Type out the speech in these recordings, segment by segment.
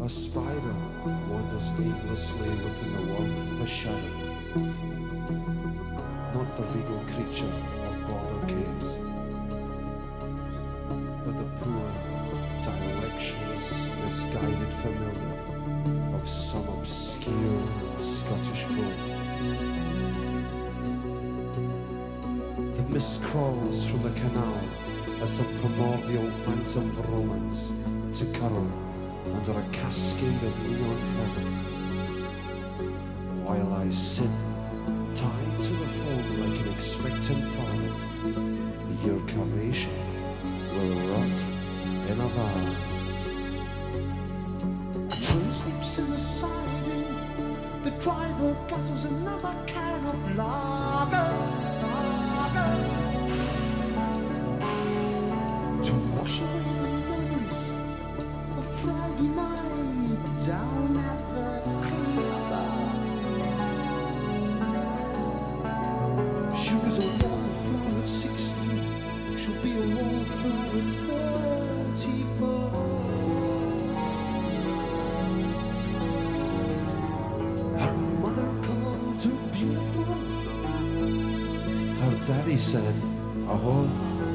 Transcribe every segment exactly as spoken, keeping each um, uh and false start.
A spider wanders aimlessly within the warmth of a shadow, not the regal creature of border caves, but the poor, directionless, misguided familiar of some obscure Scottish folk. The mist crawls from the canal as some primordial phantom of romance to curl under a cascade of neon purple, while I sit tied to the phone like an expectant father. Your carnation will rot in a vase. The train sleeps in the siding. The driver guzzles another can of lager, lager, to wash away the memories of Friday night down at the club. She was a wallflower at sixteen. She'll be a wallflower at thirty-four. Her mother called her beautiful. Her daddy said, "Ahoy."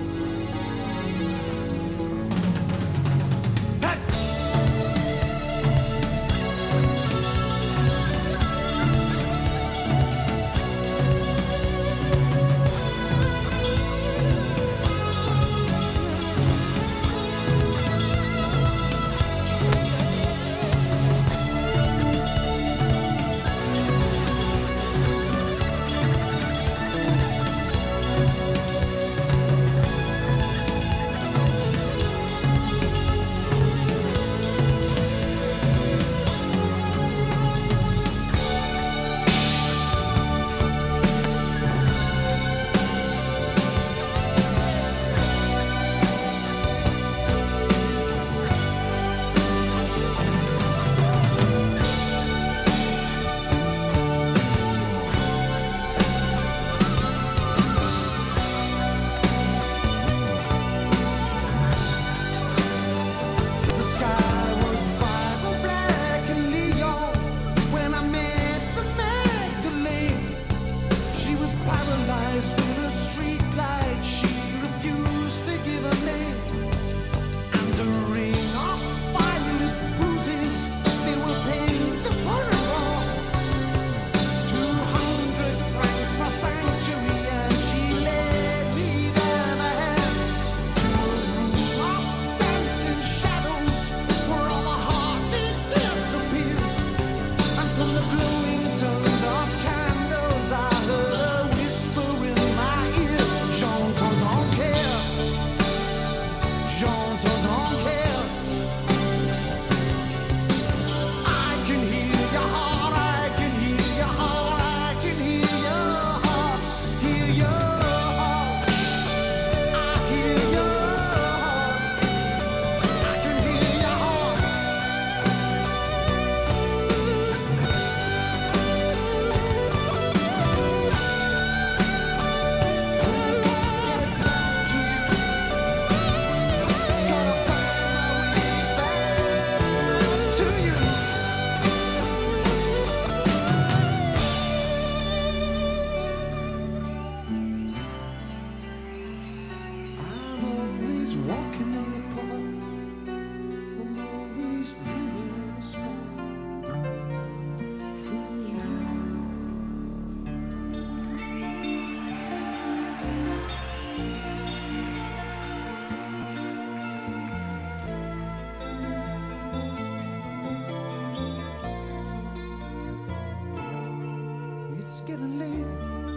It's getting late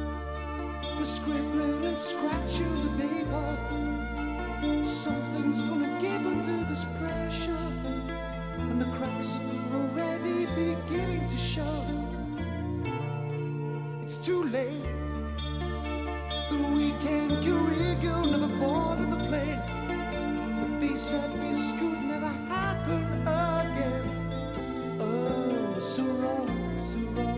for scribbling and scratching the paper. Something's gonna give under this pressure, and the cracks are already beginning to show. It's too late. The weekend Currigo never boarded the plane. They said this could never happen again. Oh, so wrong, so wrong.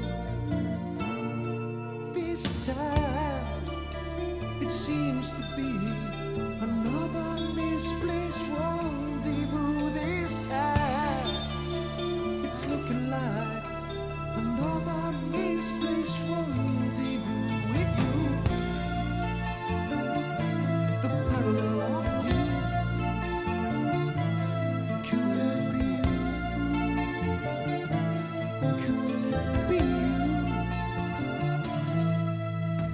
This time it seems to be another misplaced rendezvous. This time it's looking like another misplaced rendezvous.